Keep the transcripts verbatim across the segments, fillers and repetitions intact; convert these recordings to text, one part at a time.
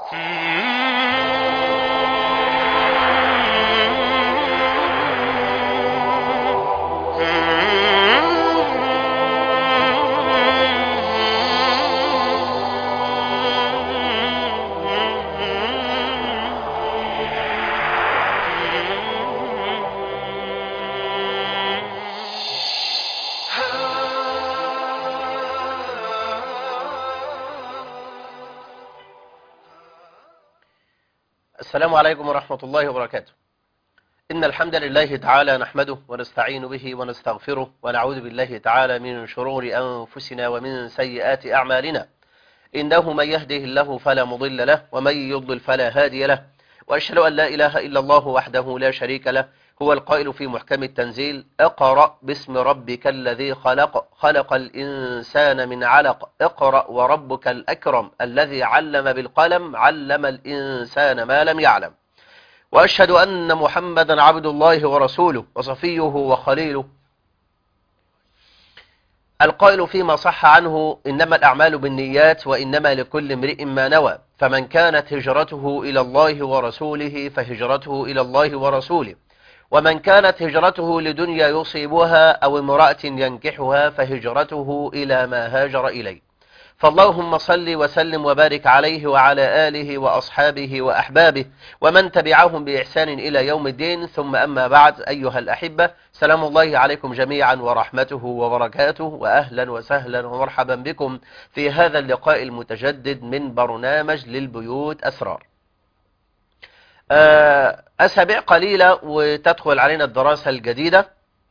السلام عليكم ورحمة الله وبركاته. إن الحمد لله تعالى نحمده ونستعين به ونستغفره ونعوذ بالله تعالى من شرور أنفسنا ومن سيئات أعمالنا. إنه من يهده الله فلا مضل له ومن يضلل فلا هادي له، وأشهد أن لا إله إلا الله وحده لا شريك له، هو القائل في محكم التنزيل: اقرأ باسم ربك الذي خلق خلق الإنسان من علق اقرأ وربك الأكرم الذي علم بالقلم علم الإنسان ما لم يعلم. وأشهد أن محمدا عبد الله ورسوله وصفيه وخليله، القائل فيما صح عنه: إنما الأعمال بالنيات وإنما لكل امرئ ما نوى، فمن كانت هجرته إلى الله ورسوله فهجرته إلى الله ورسوله، ومن كانت هجرته لدنيا يصيبها أو امرأة ينكحها فهجرته إلى ما هاجر إليه. فاللهم صل وسلم وبارك عليه وعلى آله وأصحابه وأحبابه ومن تبعهم بإحسان إلى يوم الدين، ثم أما بعد. أيها الأحبة، سلام الله عليكم جميعا ورحمته وبركاته، وأهلا وسهلا ومرحبا بكم في هذا اللقاء المتجدد من برنامج للبيوت أسرار. أسابيع قليلة وتدخل علينا الدراسة الجديدة،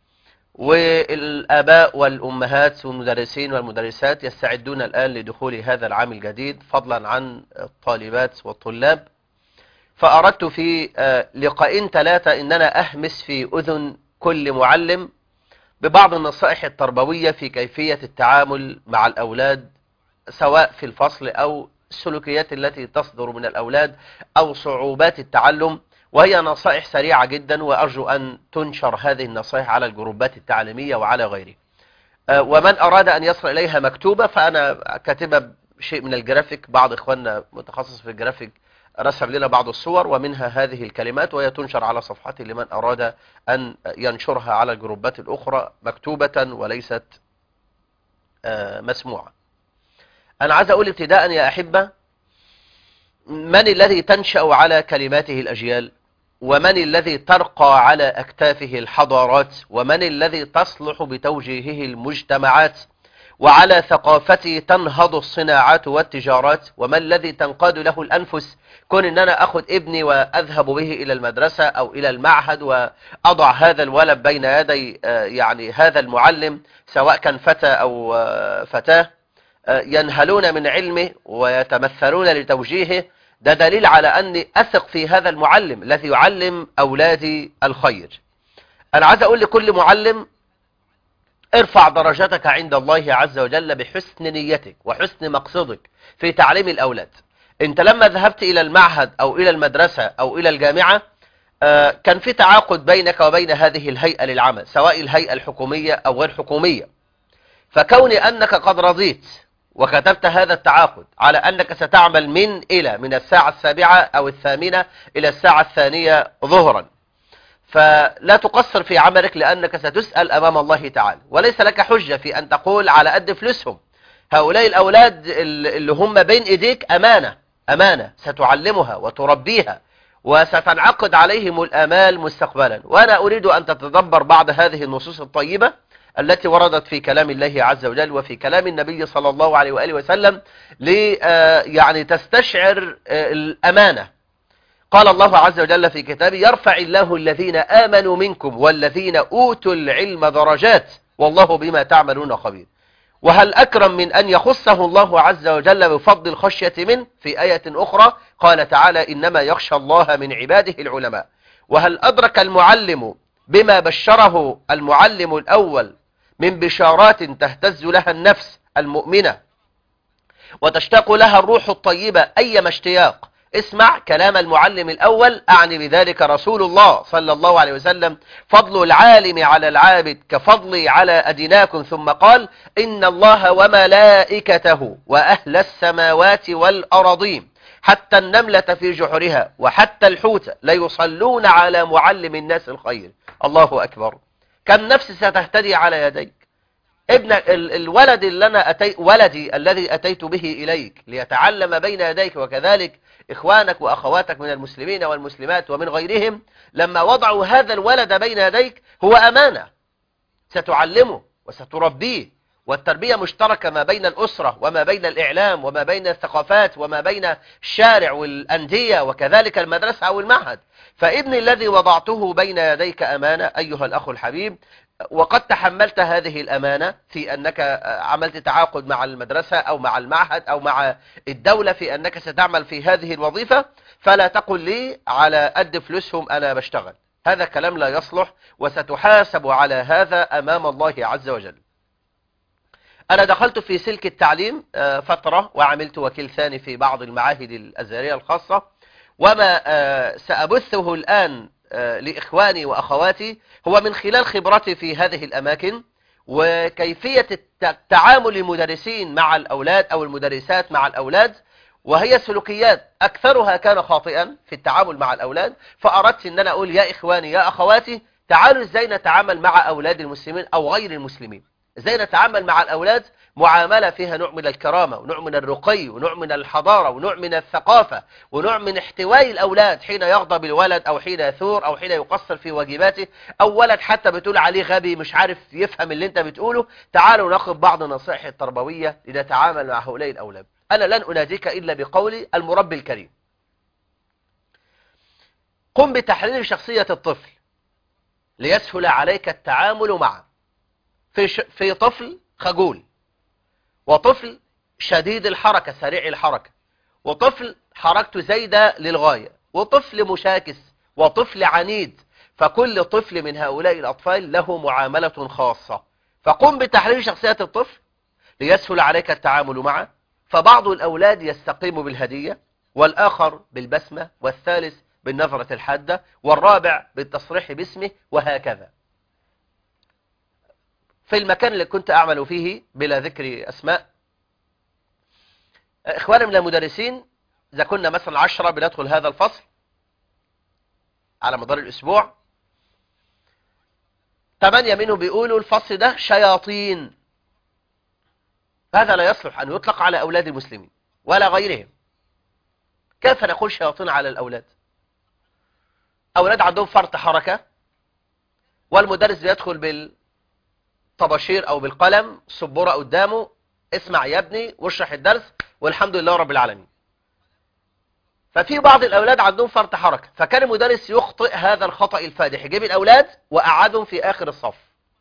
والآباء والأمهات والمدرسين والمدرسات يستعدون الآن لدخول هذا العام الجديد فضلا عن الطالبات والطلاب. فأردت في لقاءين ثلاثة إن أنا أهمس في أذن كل معلم ببعض النصائح التربوية في كيفية التعامل مع الأولاد، سواء في الفصل أو السلوكيات التي تصدر من الأولاد أو صعوبات التعلم، وهي نصائح سريعة جدا، وأرجو أن تنشر هذه النصائح على الجروبات التعليمية وعلى غيره. ومن أراد أن يصل إليها مكتوبة فأنا كاتبة شيء من الجرافيك، بعض إخواننا متخصص في الجرافيك رسم لنا بعض الصور ومنها هذه الكلمات، وهي تنشر على صفحتي لمن أراد أن ينشرها على الجروبات الأخرى مكتوبة وليست مسموعة. أنا عايز أقول ابتداء يا أحبة، من الذي تنشأ على كلماته الأجيال؟ ومن الذي ترقى على أكتافه الحضارات؟ ومن الذي تصلح بتوجيهه المجتمعات؟ وعلى ثقافته تنهض الصناعات والتجارات؟ وما الذي تنقاد له الأنفس؟ كون أن أنا أخذ ابني وأذهب به إلى المدرسة أو إلى المعهد وأضع هذا الولد بين يدي يعني هذا المعلم، سواء كان فتى أو فتاة، ينهلون من علمه ويتمثلون لتوجيهه، ده دليل على أني أثق في هذا المعلم الذي يعلم أولادي الخير. أنا عايز أقول لكل معلم: ارفع درجتك عند الله عز وجل بحسن نيتك وحسن مقصدك في تعليم الأولاد. أنت لما ذهبت إلى المعهد أو إلى المدرسة أو إلى الجامعة كان في تعاقد بينك وبين هذه الهيئة للعمل، سواء الهيئة الحكومية أو غير حكومية. فكون أنك قد رضيت وكتبت هذا التعاقد على أنك ستعمل من إلى من الساعة السابعة أو الثامنة إلى الساعة الثانية ظهرا، فلا تقصر في عملك، لأنك ستسأل أمام الله تعالى، وليس لك حجة في أن تقول على قد فلوسهم. هؤلاء الأولاد اللي هم بين إيديك أمانة أمانة ستعلمها وتربيها، وستنعقد عليهم الآمال مستقبلا. وأنا أريد أن تتدبر بعض هذه النصوص الطيبة التي وردت في كلام الله عز وجل وفي كلام النبي صلى الله عليه وآله وسلم لي يعني تستشعر الأمانة. قال الله عز وجل في كتابه: يرفع الله الذين آمنوا منكم والذين أوتوا العلم درجات والله بما تعملون خبير. وهل أكرم من أن يخصه الله عز وجل بفضل الخشية منه؟ في آية أخرى قال تعالى: إنما يخشى الله من عباده العلماء. وهل أدرك المعلم بما بشره المعلم الأول من بشارات تهتز لها النفس المؤمنة وتشتاق لها الروح الطيبة أيما اشتياق؟ اسمع كلام المعلم الأول، أعني بذلك رسول الله صلى الله عليه وسلم: فضل العالم على العابد كفضلي على أدناكم. ثم قال: إن الله وملائكته وأهل السماوات والأرضين حتى النملة في جحرها وحتى الحوت ليصلون على معلم الناس الخير. الله أكبر. كم نفس ستهتدي على يديك. ابن ال- الولد اللي أنا أتي ولدي الذي أتيت به إليك ليتعلم بين يديك، وكذلك إخوانك وأخواتك من المسلمين والمسلمات ومن غيرهم، لما وضعوا هذا الولد بين يديك هو أمانة ستعلمه وستربيه. والتربية مشتركة ما بين الأسرة وما بين الإعلام وما بين الثقافات وما بين الشارع والأندية وكذلك المدرسة أو المعهد. فابني الذي وضعته بين يديك أمانة أيها الأخ الحبيب، وقد تحملت هذه الأمانة في أنك عملت تعاقد مع المدرسة أو مع المعهد أو مع الدولة في أنك ستعمل في هذه الوظيفة، فلا تقل لي على قد فلوسهم أنا بشتغل. هذا كلام لا يصلح، وستحاسب على هذا أمام الله عز وجل. أنا دخلت في سلك التعليم فترة وعملت وكيل ثاني في بعض المعاهد الأزهرية الخاصة، وما سأبثه الآن لإخواني وأخواتي هو من خلال خبرتي في هذه الأماكن وكيفية التعامل المدرسين مع الأولاد أو المدرسات مع الأولاد، وهي سلوكيات أكثرها كان خاطئا في التعامل مع الأولاد. فأردت أن أنا أقول يا إخواني يا أخواتي، تعالوا إزاي نتعامل مع أولاد المسلمين أو غير المسلمين، إزاي نتعامل مع الأولاد معاملة فيها نوع من الكرامة ونوع من الرقي ونوع من الحضارة ونوع من الثقافة ونوع من احتواء الأولاد حين يغضب الولد أو حين يثور أو حين يقصر في واجباته، أو ولد حتى بتقول عليه غبي مش عارف يفهم اللي انت بتقوله. تعالوا ناخذ بعض النصائح التربوية لنتعامل مع هؤلاء الأولاد. أنا لن أناديك إلا بقولي المربي الكريم. قم بتحرير شخصية الطفل ليسهل عليك التعامل معه. في, ش... في طفل خجول، وطفل شديد الحركة سريع الحركة، وطفل حركته زايدة للغاية، وطفل مشاكس، وطفل عنيد. فكل طفل من هؤلاء الأطفال له معاملة خاصة. فقم بتحرير شخصية الطفل ليسهل عليك التعامل معه. فبعض الأولاد يستقيم بالهدية، والآخر بالبسمة، والثالث بالنظرة الحادة، والرابع بالتصريح باسمه، وهكذا. في المكان اللي كنت أعمل فيه بلا ذكر أسماء، إخواني من المدرسين إذا كنا مثلا عشرة بندخل هذا الفصل على مدار الأسبوع، ثمانية منهم بيقولوا الفصل ده شياطين. هذا لا يصلح أن يطلق على أولاد المسلمين ولا غيرهم. كيف نقول شياطين على الأولاد؟ أولاد عندهم فرط حركة، والمدرس بيدخل بالطباشير أو بالقلم سبورة قدامه، اسمع يا ابني واشرح الدرس والحمد لله رب العالمين. ففي بعض الأولاد عندهم فرط حركة، فكان المدرس يخطئ هذا الخطأ الفادح، يجيب الأولاد وقعدهم في آخر الصف.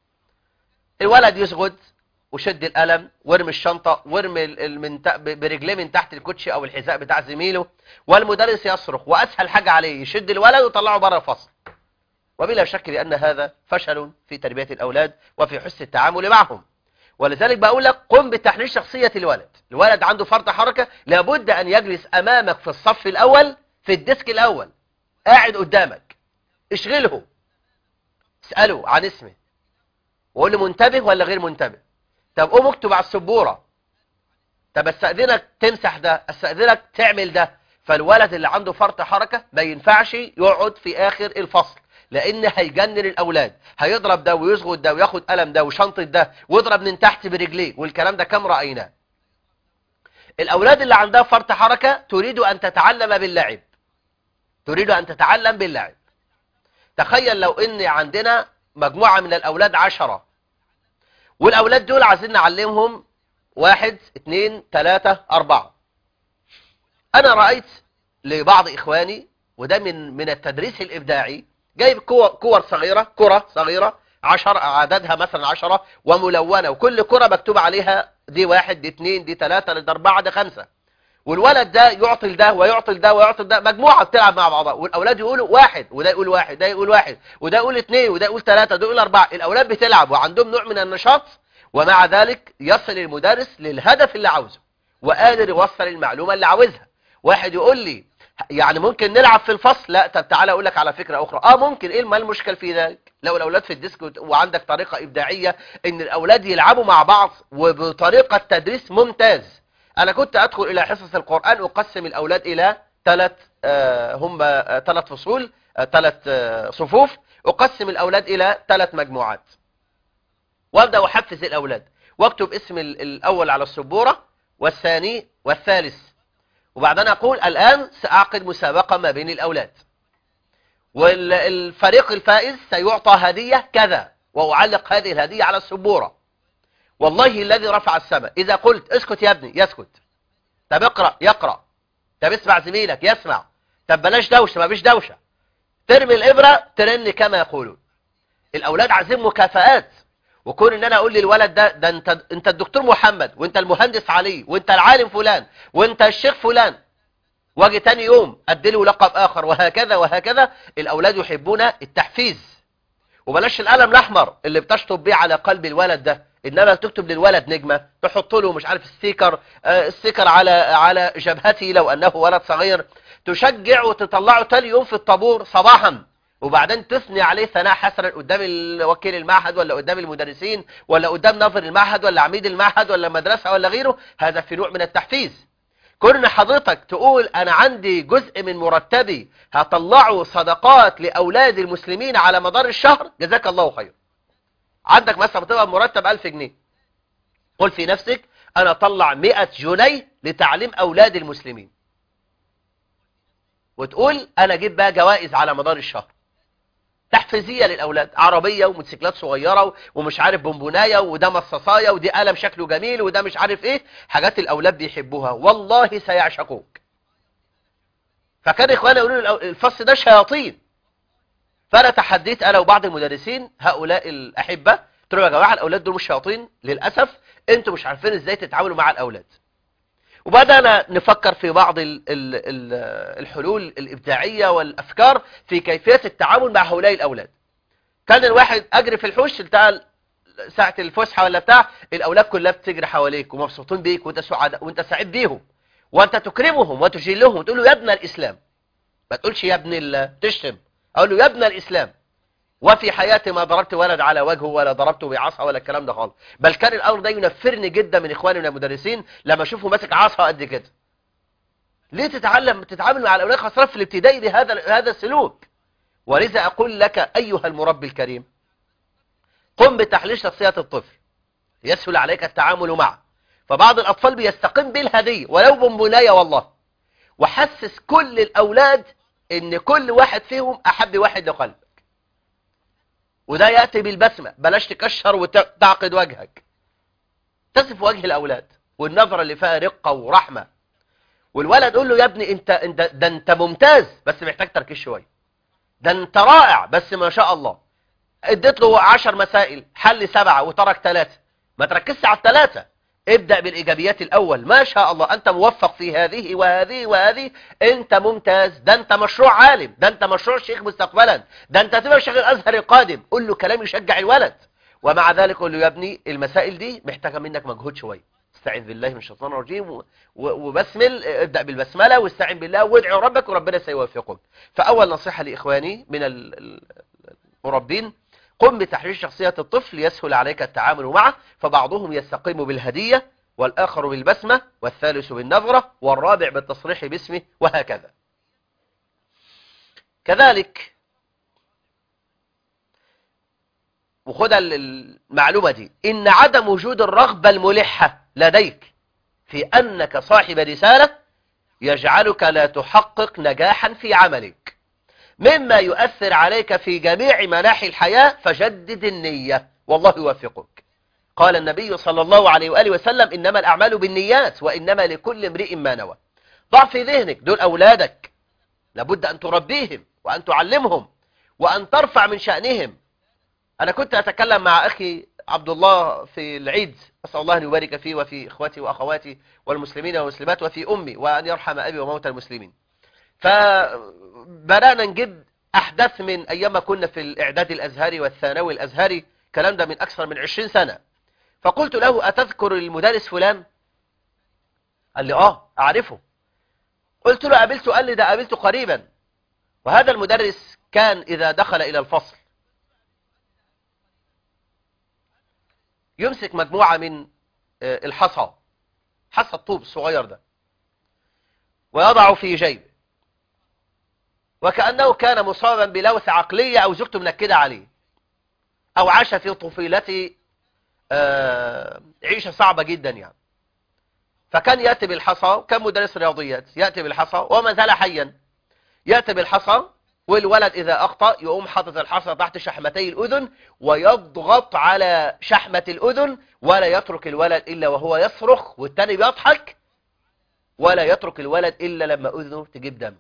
الولد يسجد وشد القلم وارمي الشنطة وارمي برجليه من تحت الكوتشي أو الحذاء بتاع زميله، والمدرس يصرخ، وأسهل حاجة عليه يشد الولد ويطلعه بره الفصل. وبلا شك بأن هذا فشل في تربية الأولاد وفي حسن التعامل معهم. ولذلك بقول لك قم بتحرير شخصية الولد. الولد عنده فرط حركة، لابد أن يجلس أمامك في الصف الأول في الديسك الأول، قاعد قدامك، اشغله، اسأله عن اسمه وقول له منتبه ولا غير منتبه. طب قوم اكتب على السبورة، طب استأذنك تمسح ده، استأذنك تعمل ده. فالولد اللي عنده فرط حركة ما ينفعش يقعد في آخر الفصل، لأن هيجنن الأولاد، هيضرب ده ويصغد ده وياخد قلم ده وشنطة ده ويضرب من تحت برجليه، والكلام ده كم رأيناه. الأولاد اللي عندها فرط حركة تريد أن تتعلم باللعب، تريد أن تتعلم باللعب. تخيل لو إن عندنا مجموعة من الأولاد عشرة، والأولاد دول عايزين نعلمهم واحد اثنين ثلاثة أربعة. أنا رأيت لبعض إخواني، وده من من التدريس الإبداعي، جايب كور, كور صغيرة، كرة صغيرة عشر عددها مثلا عشرة وملونة، وكل كرة مكتوب عليها دي واحد دي اثنين دي ثلاثة دي أربعة دي خمسة. والولد ده يعطل ده ويعطل ده ويعطل ده، مجموعة بتلعب مع بعضها، والأولاد يقولوا واحد وده يقول واحد ده يقول واحد وده يقول اثنين وده يقول ثلاثة وده يقول أربعة. الأولاد بتلعب وعندهم نوع من النشاط، ومع ذلك يصل المدرس للهدف اللي عاوزه وقادر يوصل المعلومة اللي عاوزها. واحد يقول لي يعني ممكن نلعب في الفصل؟ لا. طب تعالى اقول لك على فكرة اخرى، اه ممكن. ايه ما المشكل في ذلك؟ لو الاولاد في الديسك وعندك طريقة ابداعية ان الاولاد يلعبوا مع بعض وبطريقة تدريس ممتاز، أنا كنت أدخل إلى حصص القرآن أقسم الأولاد إلى ثلاث آه هم آه ثلاث فصول، آه ثلاث آه صفوف، أقسم الأولاد إلى ثلاث مجموعات، وأبدأ أحفز الأولاد واكتب اسم الأول على السبورة والثاني والثالث، وبعدين أقول الآن سأعقد مسابقة ما بين الأولاد، والفريق الفائز سيعطى هدية كذا، وأعلق هذه الهدية على السبورة. والله الذي رفع السماء إذا قلت اسكت يا ابني يسكت، طب اقرأ يقرأ، طب اسمع زميلك يسمع، طب بلاش دوشة ما بيش دوشة، ترمي الإبرة ترن كما يقولون. الأولاد عايزين مكافآت، وكون ان انا اقول للولد ده ده انت انت الدكتور محمد، وانت المهندس علي، وانت العالم فلان، وانت الشيخ فلان، واجي تاني يوم اديله لقب اخر، وهكذا وهكذا. الاولاد يحبون التحفيز. وبلاش القلم الاحمر اللي بتشطب بيه على قلب الولد ده، انما تكتب للولد نجمه، تحط له مش عارف ستيكر آه ستيكر على على جبهته لو انه ولد صغير، تشجع وتطلعه تاني يوم في الطابور صباحا، وبعدين تثني عليه ثناء حسنا قدام وكيل المعهد، ولا قدام المدرسين، ولا قدام ناظر المعهد، ولا عميد المعهد، ولا مدرسة، ولا غيره. هذا في نوع من التحفيز. كون حضرتك تقول أنا عندي جزء من مرتبي هطلعه صدقات لأولاد المسلمين على مدار الشهر، جزاك الله خير. عندك مثلا بتبقى مرتب ألف جنيه، قل في نفسك أنا أطلع مئة جنيه لتعليم أولاد المسلمين، وتقول أنا أجيب بقى جوائز على مدار الشهر تحفيزية للأولاد، عربية وموتوسيكلات صغيرة ومش عارف بونبوناية، وده مصاصاية، ودي قلم شكله جميل، وده مش عارف ايه، حاجات الأولاد بيحبوها والله سيعشقوك. فكان إخواني يقولوا الفصل ده شياطين، فأنا تحديت أنا وبعض المدرسين هؤلاء الأحبة، قلت لهم يا جماعة الأولاد دول مش شياطين، للأسف أنتوا مش عارفين إزاي تتعاملوا مع الأولاد. وبدأنا نفكر في بعض ال ال ال الحلول الإبداعية والأفكار في كيفية التعامل مع هؤلاء الأولاد. كان الواحد أجري في الحوش بتاع ساعة الفسحة ولا بتاع، الأولاد كلها بتجري حواليك ومبسوطين بيك، وانت سعيد وانت سعيد بيهم، وانت تكرمهم وتجلهم وتقول له يا ابن الإسلام، ما تقولش يا ابن ال تشتم، أقول له يا ابن الإسلام. وفي حياتي ما ضربت ولد على وجهه ولا ضربته بعصا ولا الكلام ده خالص، بل كان الامر ده ينفرني جدا من اخواني من المدرسين لما اشوفه ماسك عصا قد كده. ليه تتعلم تتعامل مع الاولاد خاصه في الابتدائي بهذا هذا السلوك؟ ولذا اقول لك ايها المربي الكريم، قم بتحليل شخصيه الطفل يسهل عليك التعامل معه. فبعض الاطفال بيستقيم بالهديه ولو بونبونايه والله، وحسس كل الاولاد ان كل واحد فيهم احب واحد لقلب، وده يأتي بالبسمة، بلاش تكشر وتعقد وجهك، تصف وجه الأولاد والنظرة اللي فيها رقة ورحمة. والولد قول له يا ابني انت, انت ده انت ممتاز بس محتاج تركيز شوية، ده انت رائع بس ما شاء الله. اديت له عشر مسائل حل سبعة وترك ثلاثة، ما تركزش على الثلاثة، ابدأ بالإيجابيات الأول، ما شاء الله أنت موفق في هذه وهذه وهذه، أنت ممتاز، ده أنت مشروع عالم، ده أنت مشروع شيخ مستقبلا، ده أنت هتبقى شيخ الأزهر القادم. قل له كلام يشجع الولد، ومع ذلك قل له يا ابني المسائل دي محتاجة منك مجهود شوية، استعذ بالله من الشيطان الرجيم وبسمل، ابدأ بالبسملة واستعن بالله وادعي ربك وربنا سيوفقك. فأول نصيحة لإخواني من المربين، قم بتحرير شخصية الطفل يسهل عليك التعامل معه. فبعضهم يستقيم بالهدية، والآخر بالبسمة، والثالث بالنظرة، والرابع بالتصريح باسمه، وهكذا. كذلك وخد المعلومة دي، إن عدم وجود الرغبة الملحة لديك في أنك صاحب رسالة يجعلك لا تحقق نجاحا في عملك، مما يؤثر عليك في جميع مناحي الحياة. فجدد النية والله يوفقك. قال النبي صلى الله عليه وآله وسلم إنما الأعمال بالنيات وإنما لكل امرئ ما نوى. ضع في ذهنك دول أولادك، لابد أن تربيهم وأن تعلمهم وأن ترفع من شأنهم. أنا كنت أتكلم مع أخي عبد الله في العيد، أسأل الله أن يبارك فيه وفي إخوتي وأخواتي والمسلمين والمسلمات وفي أمي، وأن يرحم أبي وموتى المسلمين. فبدأنا نجيب أحداث من أيام ما كنا في الإعداد الأزهري والثانوي الأزهري، كلام ده من أكثر من عشرين سنة. فقلت له أتذكر المدرس فلان؟ قال لي آه أعرفه. قلت له قابلته؟ قال لي ده قابلته قريبا. وهذا المدرس كان إذا دخل إلى الفصل يمسك مجموعة من الحصى حصى الطوب الصغير ده، ويضع في جيبه، وكأنه كان مصابا بلوث عقلية أو زوجته منكدة عليه، أو عاش في طفولته آه عيشة صعبة جدا يعني. فكان يأتي بالحصى، كان مدرس رياضيات، يأتي بالحصى وما زال حيا، يأتي بالحصى، والولد إذا أخطأ يقوم حاطط الحصى تحت شحمتي الأذن ويضغط على شحمة الأذن، ولا يترك الولد إلا وهو يصرخ، والتاني بيضحك، ولا يترك الولد إلا لما أذنه تجيب دم.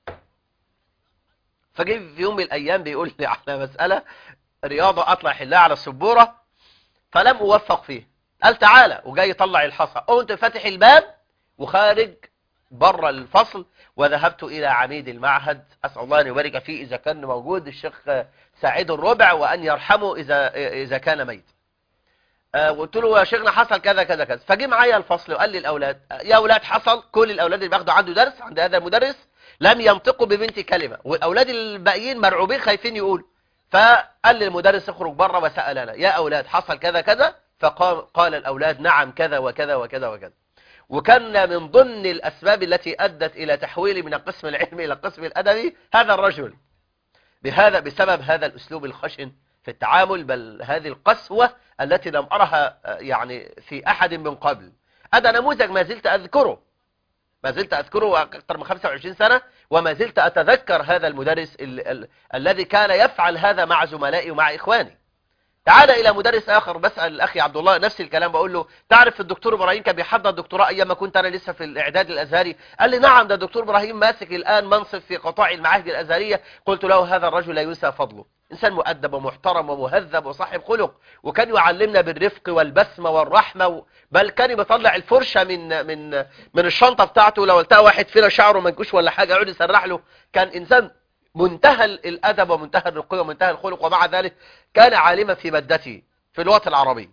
فجي في يوم من الأيام بيقول لي على مسألة رياضة أطلع حلها على السبورة، فلم أوفق فيه. قال تعالى، وجاي يطلع الحصى، قمت فاتح الباب وخارج بره الفصل، وذهبت إلى عميد المعهد، أسأل الله أن يبارك فيه إذا كان موجود، الشيخ سعيد الربع، وأن يرحمه إذا إذا كان ميت. قلت له يا شيخنا حصل كذا كذا كذا. فجي معايا الفصل وقال لي الأولاد، يا أولاد حصل، كل الأولاد اللي بياخدوا عنده درس عند هذا المدرس لم ينطقوا ببنت كلمة، والأولاد الباقيين مرعوبين خايفين يقولوا. فقال لي المدرس اخرج بره، وسألنا يا أولاد حصل كذا كذا، فقال قال الأولاد نعم كذا وكذا وكذا وكذا. وكان من ضمن الأسباب التي أدت إلى تحويلي من القسم العلمي إلى القسم الأدبي هذا الرجل، بهذا بسبب هذا الأسلوب الخشن في التعامل، بل هذه القسوة التي لم أرها يعني في أحد من قبل. هذا نموذج ما زلت أذكره، ما زلت أذكره أكثر من خمسة وعشرين سنة، وما زلت أتذكر هذا المدرس ال ال الذي كان يفعل هذا مع زملائي ومع إخواني. تعال إلى مدرس آخر، بسأل الأخي عبد الله نفس الكلام، بقول له تعرف الدكتور إبراهيم كان بيحضر دكتوراه أيام ما كنت أنا لسه في الإعداد الأزهري؟ قال لي نعم، ده الدكتور إبراهيم ماسك الآن منصب في قطاع المعاهد الأزهرية. قلت له هذا الرجل لا ينسى فضله، إنسان مؤدب ومحترم ومهذب وصاحب خلق، وكان يعلمنا بالرفق والبسمة والرحمة و... بل كان بيطلع الفرشة من من من الشنطة بتاعته، لو التقى واحد فينا شعره منكوش ولا حاجة يقعد يسرح له. كان إنسان منتهى الأدب ومنتهى الرقي ومنتهى الخلق، ومع ذلك كان عالما في مادته في اللغة العربية.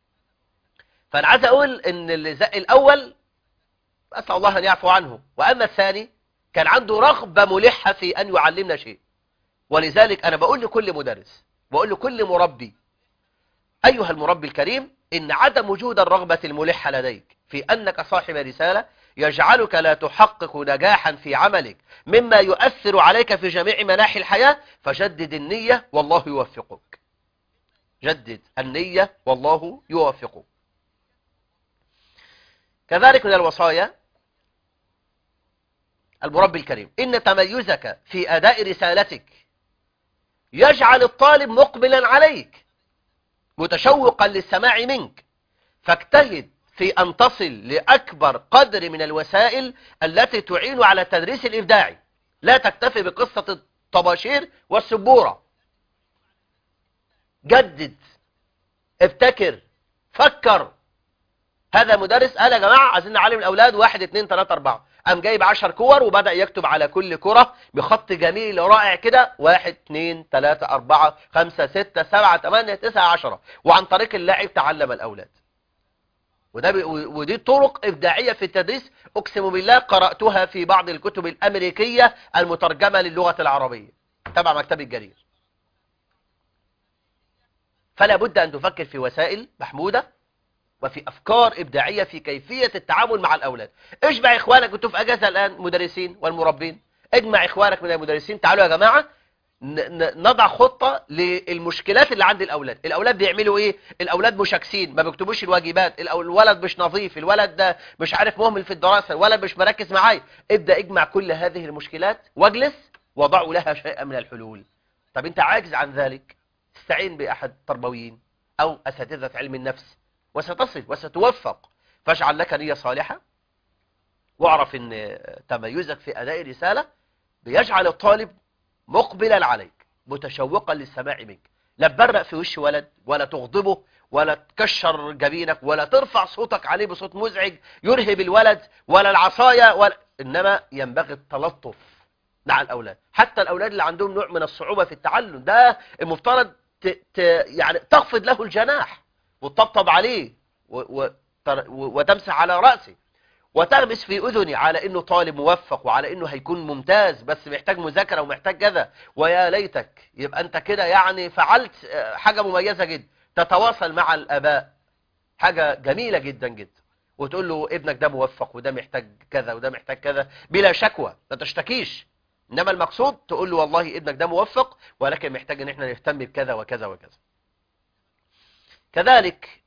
فأنا عايز أقول إن الأول أسأل الله أن يعفو عنه، وأما الثاني كان عنده رغبة ملحة في أن يعلمنا شيء. ولذلك أنا بقول لكل مدرس، بقول لكل مربي، أيها المربي الكريم، إن عدم وجود الرغبة الملحة لديك في أنك صاحب رسالة يجعلك لا تحقق نجاحا في عملك مما يؤثر عليك في جميع مناحي الحياة، فجدد النية والله يوفقك. جدد النية والله يوفقك. كذلك من الوصايا المربي الكريم، إن تميزك في أداء رسالتك يجعل الطالب مقبلا عليك متشوقا للسماع منك، فاجتهد في أن تصل لأكبر قدر من الوسائل التي تعين على التدريس الإبداعي. لا تكتفي بقصة الطباشير والسبورة. جدد، ابتكر، فكر. هذا مدرس قال يا جماعة عايزين نعلم الأولاد واحد اتنين تلاتة أربعة، قام جايب عشر كور وبدأ يكتب على كل كرة بخط جميل رائع كده واحد اتنين تلاتة أربعة خمسة ستة سبعة تمانية تسعة عشرة، وعن طريق اللعب تعلم الأولاد. وده ب... ودي طرق إبداعية في التدريس أقسم بالله قرأتها في بعض الكتب الأمريكية المترجمة للغة العربية تبع مكتب الجرير. فلا بد أن تفكر في وسائل محمودة وفي أفكار إبداعية في كيفية التعامل مع الأولاد. اجمع إخوانك، كنتوا في أجازة الآن مدرسين والمربين، اجمع إخوانك من المدرسين، تعالوا يا جماعة نضع خطة للمشكلات اللي عند الأولاد. الأولاد بيعملوا إيه؟ الأولاد مشاكسين، ما بيكتبوش الواجبات، الولد مش نظيف، الولد ده مش عارف مهمل في الدراسة، الولد مش مركز معاي. ابدأ اجمع كل هذه المشكلات واجلس وضعوا لها شيئا من الحلول. طب انت عاجز عن ذلك، استعين بأحد التربويين أو أساتذة علم النفس وستصل وستوفق. فاجعل لك نية صالحة، واعرف ان تميزك في أداء الرسالة بيجعل الطالب مقبلا عليك متشوقا للسماع منك. لا تبرق في وش ولد، ولا تغضبه، ولا تكشر جبينك، ولا ترفع صوتك عليه بصوت مزعج يرهب الولد، ولا العصاية، ولا إنما ينبغي التلطف مع الأولاد. حتى الأولاد اللي عندهم نوع من الصعوبة في التعلم ده المفترض ت... ت... يعني تخفض له الجناح وتطبطب عليه و... و... وتمسح على رأسه وتغمس في أذني على أنه طالب موفق وعلى أنه هيكون ممتاز، بس محتاج مذاكرة ومحتاج كذا. ويا ليتك يبقى أنت كده يعني فعلت حاجة مميزة جدا. تتواصل مع الآباء، حاجة جميلة جدا جدا. وتقول له ابنك ده موفق وده محتاج كذا وده محتاج كذا بلا شكوى، ما تشتكيش. انما المقصود تقول له والله ابنك ده موفق ولكن محتاج ان احنا نهتم بكذا وكذا وكذا. كذلك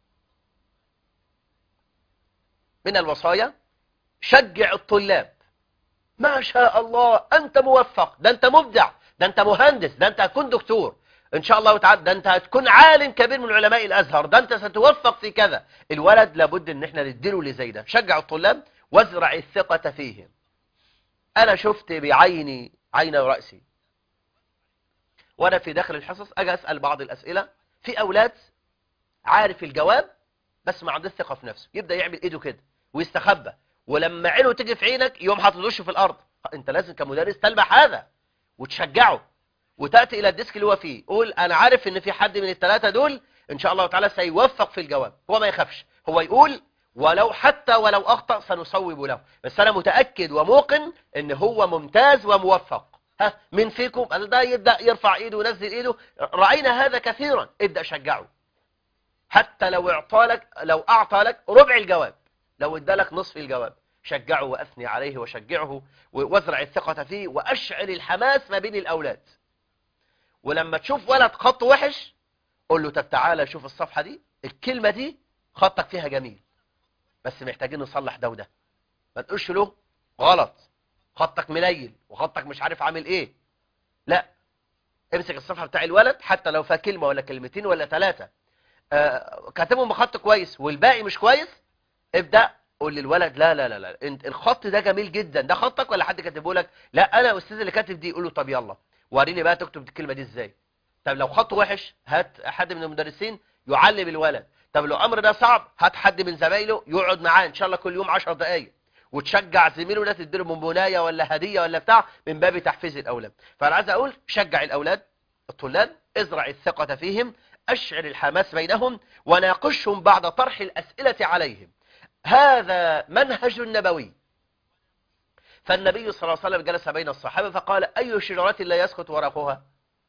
من الوصايا شجع الطلاب. ما شاء الله انت موفق، ده انت مبدع، ده انت مهندس، ده انت هتكون دكتور ان شاء الله تعالى، ده انت هتكون عالم كبير من علماء الازهر، ده انت ستوفق في كذا. الولد لابد ان احنا نديله لزي ده. شجع الطلاب وازرع الثقة فيهم. انا شفت بعيني عين رأسي وانا في داخل الحصص اجي اسأل بعض الاسئلة، في اولاد عارف الجواب بس ما عندوش ثقة في نفسه، يبدأ يعمل ايده كده ويستخبى، ولما عينه تيجي في عينك يوم حاطط وشه في الارض. انت لازم كمدرس تلمح هذا وتشجعه، وتأتي الى الديسك اللي هو فيه، قول انا عارف ان في حد من الثلاثة دول ان شاء الله تعالى سيوفق في الجواب. هو ما يخافش، هو يقول ولو حتى ولو اخطأ سنصوب له، بس انا متأكد وموقن ان هو ممتاز وموفق. ها من فيكم ده يبدأ يرفع ايده وينزل ايده، رأينا هذا كثيرا. ابدأ شجعه، حتى لو اعطالك لو اعطى لك ربع الجواب، لو ادالك نصف الجواب، شجعه واثني عليه وشجعه وازرع الثقة فيه واشعل الحماس ما بين الاولاد. ولما تشوف ولد خط وحش قول له طب تعالى شوف الصفحة دي، الكلمة دي خطك فيها جميل بس محتاجين نصلح ده وده. ما تقولش له غلط خطك منيل وخطك مش عارف عامل ايه، لا، امسك الصفحة بتاع الولد حتى لو فيها كلمة ولا كلمتين ولا ثلاثة آه كاتبهم بخط كويس والباقي مش كويس، ابدأ قول للولد لا لا لا لا انت الخط ده جميل جدا، ده خطك ولا حد كاتبه لك؟ لا انا استاذ اللي كاتب دي. يقول له طب يلا وريني بقى تكتب الكلمة دي ازاي. طب لو خط وحش هات حد من المدرسين يعلم الولد. طب لو امر ده صعب هات حد من زمايله يقعد معاه ان شاء الله كل يوم عشر دقايق، وتشجع زميله ده تديله بونبونايه ولا هديه ولا بتاع من باب تحفيز الاولاد. فانا عايز اقول شجع الاولاد الطلاب، ازرع الثقة فيهم، اشعر الحماس بينهم، وناقشهم بعد طرح الاسئلة عليهم. هذا منهج نبوي. فالنبي صلى الله عليه وسلم جلس بين الصحابة فقال أي شجرة لا يسقط ورقها؟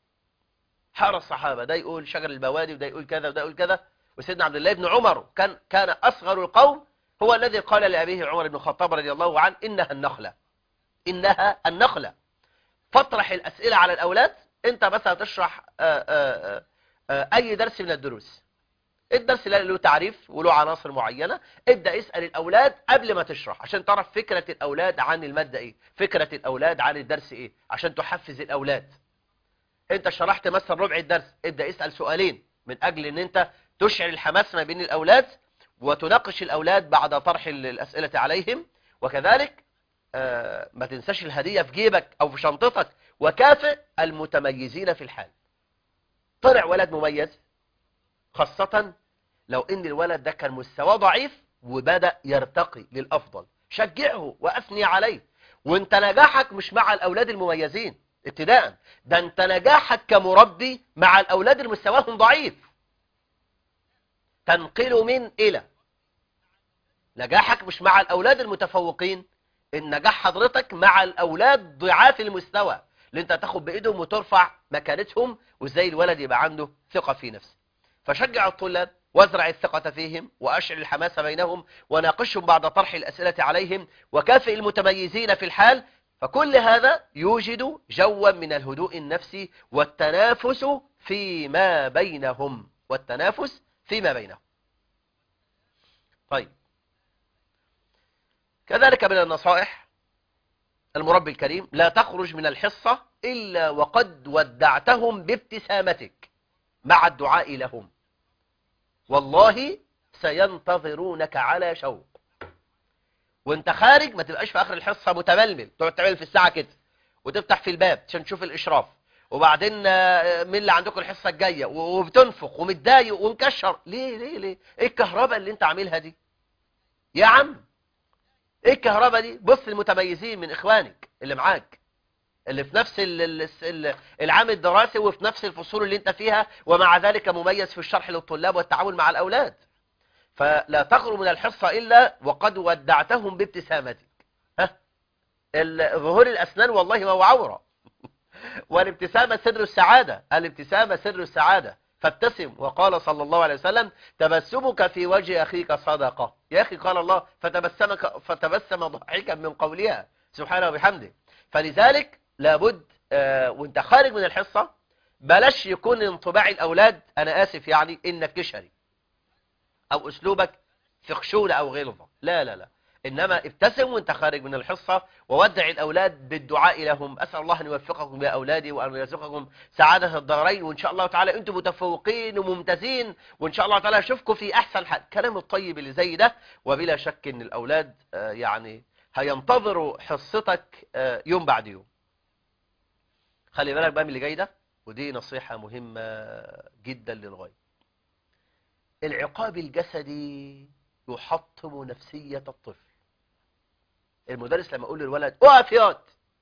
حار الصحابة، ده يقول شجر البوادي وده يقول كذا وده يقول كذا. وسيدنا عبد الله بن عمر كان كان أصغر القوم، هو الذي قال لأبيه عمر بن الخطاب رضي الله عنه إنها النخلة، إنها النخلة. فاطرح الأسئلة على الأولاد. أنت بس هتشرح آآ آآ آآ أي درس من الدروس، الدرس له تعريف وله عناصر معينة، ابدأ اسأل الأولاد قبل ما تشرح عشان تعرف فكرة الأولاد عن المادة إيه، فكرة الأولاد عن الدرس إيه، عشان تحفز الأولاد. أنت شرحت مثلا ربع الدرس، ابدأ اسأل سؤالين من أجل أن أنت تشعر الحماس ما بين الأولاد وتناقش الأولاد بعد طرح الأسئلة عليهم. وكذلك آه ما تنساش الهدية في جيبك أو في شنطتك، وكافئ المتميزين في الحال. طلع ولد مميز، خاصة لو ان الولد ده كان مستواه ضعيف وبدأ يرتقي للأفضل، شجعه وأثني عليه. وانت نجاحك مش مع الأولاد المميزين ابتداء، ده انت نجاحك كمربي مع الأولاد اللي مستواهم ضعيف، تنقل من إلى. نجاحك مش مع الأولاد المتفوقين، النجاح حضرتك مع الأولاد ضعاف المستوى اللي انت تاخد بإيدهم وترفع مكانتهم، وازاي الولد يبقى عنده ثقة في نفسه. فشجع الطلاب وازرع الثقة فيهم وأشعل الحماس بينهم وناقشهم بعد طرح الأسئلة عليهم، وكافئ المتميزين في الحال. فكل هذا يوجد جوا من الهدوء النفسي والتنافس فيما بينهم، والتنافس فيما بينهم. طيب، كذلك من النصائح المربي الكريم لا تخرج من الحصة إلا وقد ودعتهم بابتسامتك مع الدعاء لهم، والله سينتظرونك على شوق. وانت خارج ما تبقاش في اخر الحصة متململ، تقعد تعمل في الساعة كده وتفتح في الباب عشان تشوف الاشراف، وبعدين مين اللي عندكم الحصة الجاية، وبتنفق ومتضايق ومكشر. ليه ليه ليه ايه الكهرباء اللي انت عاملها دي يا عم؟ ايه الكهرباء دي؟ بص المتميزين من اخوانك اللي معاك، اللي في نفس العام الدراسي وفي نفس الفصول اللي انت فيها، ومع ذلك مميز في الشرح للطلاب والتعامل مع الأولاد. فلا تخرج من الحصة إلا وقد ودعتهم بابتسامتك. ها، ظهور الأسنان والله ما هو عورة، والابتسامة سر السعادة، الابتسامة سر السعادة. فابتسم. وقال صلى الله عليه وسلم تبسمك في وجه أخيك صدقة. يا أخي قال الله فتبسمك فتبسم ضاحكا من قولها سبحانه وبحمده. فلذلك لابد آه وانت خارج من الحصة بلاش يكون انطباع الأولاد أنا آسف يعني إنك كشري أو أسلوبك في خشونة أو غلظة. لا لا لا، إنما ابتسم وانت خارج من الحصة، وودع الأولاد بالدعاء لهم. أسأل الله أن يوفقكم يا أولادي وأن يرزقكم سعادة الدارين، وإن شاء الله تعالى أنتم متفوقين وممتازين، وإن شاء الله تعالى أشوفكم في أحسن حال. كلام الطيب اللي زي ده. وبلا شك أن الأولاد آه يعني هينتظروا حصتك آه يوم بعد يوم. خلي بالك بقى من اللي جاي ده، ودي نصيحة مهمة جدا للغاية. العقاب الجسدي يحطم نفسية الطفل. المدرس لما يقول للولد اقف ياض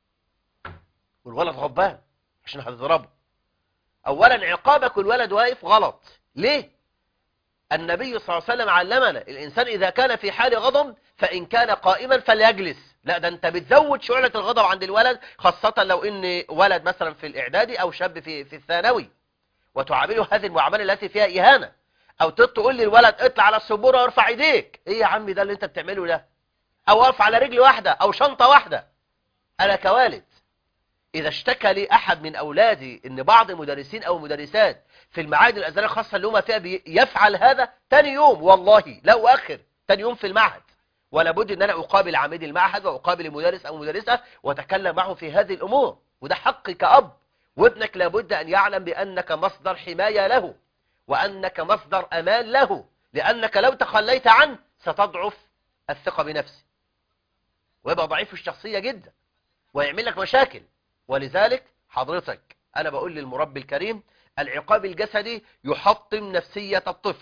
والولد غضبان عشان هتضربه، اولا عقابك والولد واقف غلط. ليه؟ النبي صلى الله عليه وسلم علمنا الانسان اذا كان في حال غضب فان كان قائما فليجلس. لا ده انت بتزود شعلة الغضب عند الولد، خاصة لو ان ولد مثلا في الاعدادي او شاب في في الثانوي، وتعامله هذه المعاملة التي فيها اهانة. او تقول للولد اطلع على السبورة وارفع ايديك. ايه يا عمي ده اللي انت بتعمله ده؟ او اقف على رجل واحدة او شنطة واحدة. انا كوالد اذا اشتكى لي احد من اولادي ان بعض المدرسين او المدرسات في المعاهد الازهريه الخاصه اللي هم فيها يفعل هذا، تاني يوم والله لا اؤخر، تاني يوم في المعهد ولا بد ان انا اقابل عميد المعهد واقابل المدرس او مدرسه واتكلم معه في هذه الامور. وده حقي كأب، وابنك لابد ان يعلم بانك مصدر حمايه له وانك مصدر امان له، لانك لو تخليت عنه ستضعف الثقه بنفسه ويبقى ضعيف الشخصيه جدا ويعمل لك مشاكل. ولذلك حضرتك أنا بقول للمربي الكريم العقاب الجسدي يحطم نفسية الطفل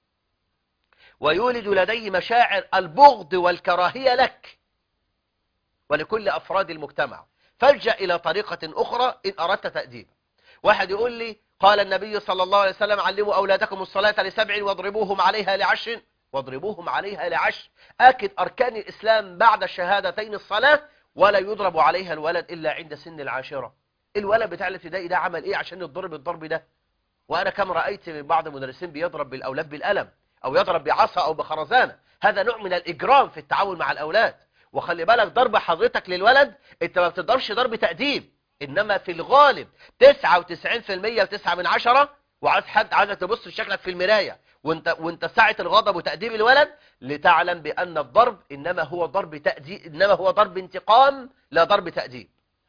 ويولد لديه مشاعر البغض والكراهية لك ولكل أفراد المجتمع. فالجأ إلى طريقة أخرى إن أردت تأديبه. واحد يقول لي قال النبي صلى الله عليه وسلم علموا أولادكم الصلاة لسبع واضربوهم عليها لعشر. واضربوهم عليها لعشر، أكد أركان الإسلام بعد الشهادتين الصلاة، ولا يضرب عليها الولد إلا عند سن العاشرة. الولد بتاع الابتدائي ده عمل إيه عشان يضرب الضرب ده؟ وأنا كم رأيت من بعض المدرسين بيضرب بالأولاد بالقلم أو يضرب بعصا أو بخرزانة. هذا نوع من الإجرام في التعامل مع الأولاد. وخلي بالك ضرب حضرتك للولد أنت ما بتضربش ضرب تأديب، إنما في الغالب تسعة وتسعين في المية وتسعة من عشرة، وعايز حد عايزك تبص في شكلك في المراية وانت وانت ساعة الغضب وتأديب الولد لتعلم بأن الضرب إنما هو ضرب تأديب، إنما هو ضرب انتقام لا ضرب تأديب.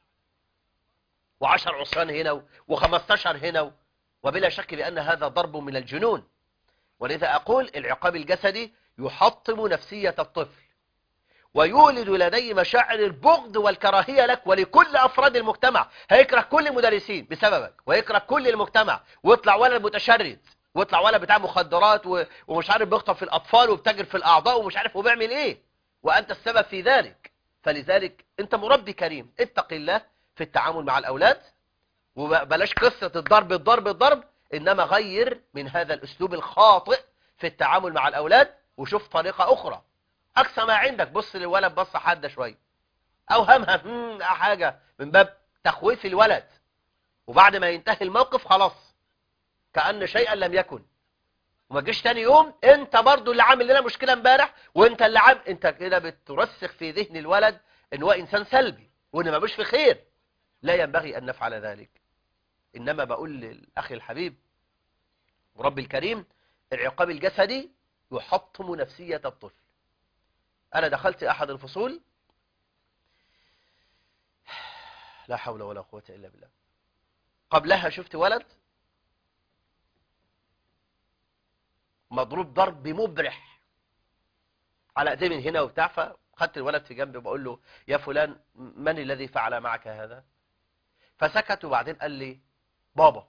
وعشر عصيان هنا وخمستاشر هنا، وبلا شك بأن هذا ضرب من الجنون. ولذا أقول العقاب الجسدي يحطم نفسية الطفل ويولد لديه مشاعر البغض والكراهية لك ولكل أفراد المجتمع. هيكره كل المدرسين بسببك ويكره كل المجتمع، ويطلع ولد متشرد ويطلع ولد بتاع مخدرات ومش عارف بيخطف في الأطفال وبتجر في الأعضاء ومش عارف هو بيعمل إيه، وأنت السبب في ذلك. فلذلك أنت مربي كريم، اتق الله في التعامل مع الأولاد، وبلاش قصة الضرب الضرب الضرب، إنما غير من هذا الأسلوب الخاطئ في التعامل مع الأولاد وشوف طريقة أخرى. أقصى ما عندك بص للولد بصة حادة شوية أو همها حاجة من باب تخويف الولد، وبعد ما ينتهي الموقف خلاص كأن شيئا لم يكن، وما تجيش تاني يوم انت برضو اللي عامل لنا مشكلة امبارح وانت اللي عامل. انت كده بترسخ في ذهن الولد ان هو انسان سلبي وان ما بيش في خير. لا ينبغي ان نفعل ذلك. انما بقول للاخي الحبيب ورب الكريم العقاب الجسدي يحطم نفسية الطفل. انا دخلت احد الفصول، لا حول ولا قوة الا بالله، قبلها شفت ولد مضروب ضرب مبرح على ايديه من هنا وبتاع. فخدت الولد في جنبي وبقول له يا فلان من الذي فعل معك هذا؟ فسكت وبعدين قال لي بابا.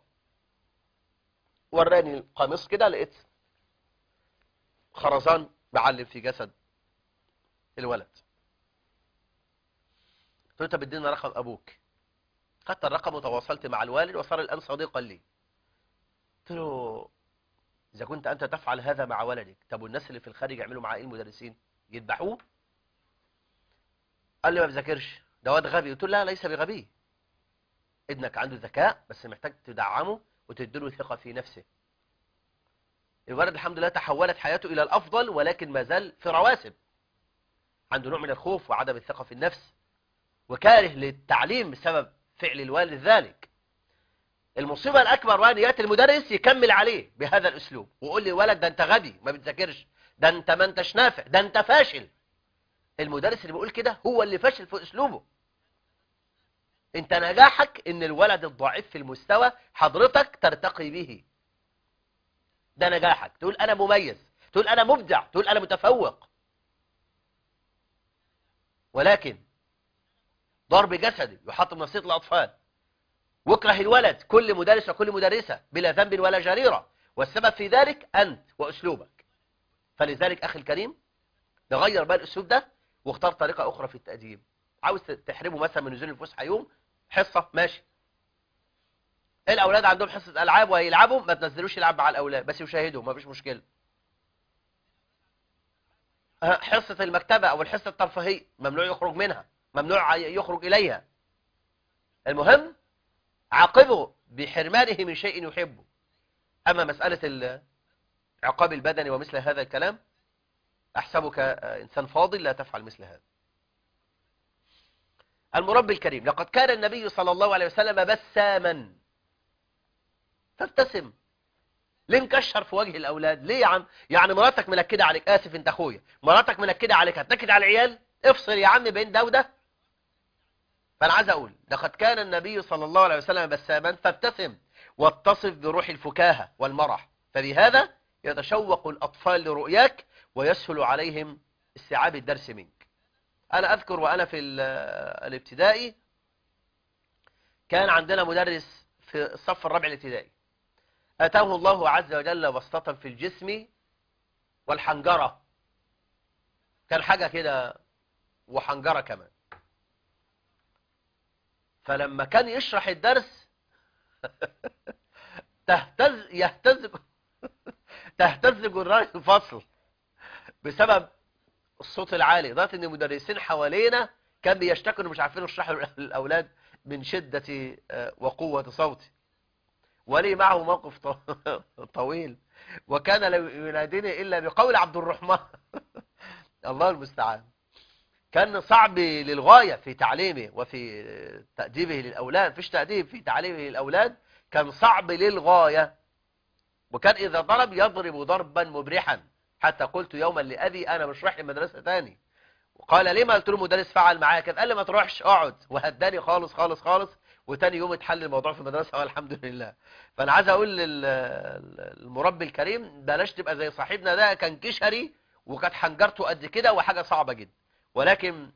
وراني القميص كده، لقيت خرزان معلم في جسد الولد. قلت له طب ادينا رقم ابوك. خدت الرقم وتواصلت مع الوالد وصار الان صديقا لي. قلت له إذا كنت أنت تفعل هذا مع ولدك، طب والناس اللي في الخارج يعملوا معاه إيه المدرسين؟ يذبحوه؟ قال لي ما بذاكرش، ده واد غبي. قلت له لا ليس بغبي، ابنك عنده ذكاء بس محتاج تدعمه وتديله ثقة في نفسه. الولد الحمد لله تحولت حياته إلى الأفضل، ولكن ما زال في رواسب، عنده نوع من الخوف وعدم الثقة في النفس، وكاره للتعليم بسبب فعل الوالد ذلك. المصيبة الأكبر وأن يأتي المدرس يكمل عليه بهذا الأسلوب ويقول لي ولد ده أنت غبي ما بتذاكرش، ده أنت ما أنتش نافع، ده أنت فاشل. المدرس اللي بيقول كده هو اللي فاشل في أسلوبه. أنت نجاحك إن الولد الضعيف في المستوى حضرتك ترتقي به، ده نجاحك، تقول أنا مميز، تقول أنا مبدع، تقول أنا متفوق. ولكن ضرب جسدي يحطم نفسية الأطفال، واكره الولد، كل مدرس وكل مدرسة بلا ذنب ولا جريرة، والسبب في ذلك أنت وأسلوبك. فلذلك أخي الكريم نغير بقى الأسلوب ده واختار طريقة أخرى في التأديب. عاوز تحرمه مثلا من نزول الفسحة يوم حصة، ماشي، الأولاد عندهم حصة ألعاب وهيلعبوا، ما تنزلوش يلعب مع الأولاد بس يشاهدوا، ما فيش مشكلة. حصة المكتبة أو الحصة الترفيهية ممنوع يخرج منها، ممنوع يخرج إليها. المهم عاقبه بحرمانه من شيء يحبه. أما مسألة العقاب البدني ومثل هذا الكلام أحسبك إنسان فاضل لا تفعل مثل هذا. المربي الكريم، لقد كان النبي صلى الله عليه وسلم بساما، فابتسم. ليه مكشر في وجه الأولاد؟ ليه يا عم؟ يعني مراتك منكدة عليك، آسف أنت أخويا، مراتك منكدة عليك، هتنكد على العيال؟ افصل يا عم بين ده وده. فأنا عايز أقول لقد كان النبي صلى الله عليه وسلم بساما فابتسم، واتصف بروح الفكاهة والمرح، فبهذا يتشوق الأطفال لرؤياك ويسهل عليهم استيعاب الدرس منك. أنا أذكر وأنا في الابتدائي كان عندنا مدرس في الصف الرابع الابتدائي، أتاه الله عز وجل بسطة في الجسم والحنجرة، كان حاجة كده وحنجرة كمان. فلما كان يشرح الدرس تهتز يهتز تهتز جرار الفصل بسبب الصوت العالي، لدرجة ان المدرسين حوالينا كان بيشتكوا انه مش عارفين يشرحوا للاولاد من شدة وقوة صوتي. ولي معه موقف طويل، وكان لا يناديني الا بقول عبد الرحمن. الله المستعان. كان صعب للغاية في تعليمه وفي تأديبه للأولاد، فيش تأديب في تعليمه للأولاد، كان صعب للغاية. وكان إذا ضرب يضرب ضربا مبرحا، حتى قلت يوما لأبي أنا مش رايح المدرسة تاني. وقال ليه؟ ما قلت له مدرس فعل معايا كده، قال لي ما تروحش اقعد، وهداني خالص خالص خالص. وتاني يوم اتحل الموضوع في المدرسة والحمد لله. فأنا عايز أقول للمربي الكريم بلاش تبقى زي صاحبنا ده، كان كشري وكانت حنجرته قد كده وحاجة صعبة جدا. ولكن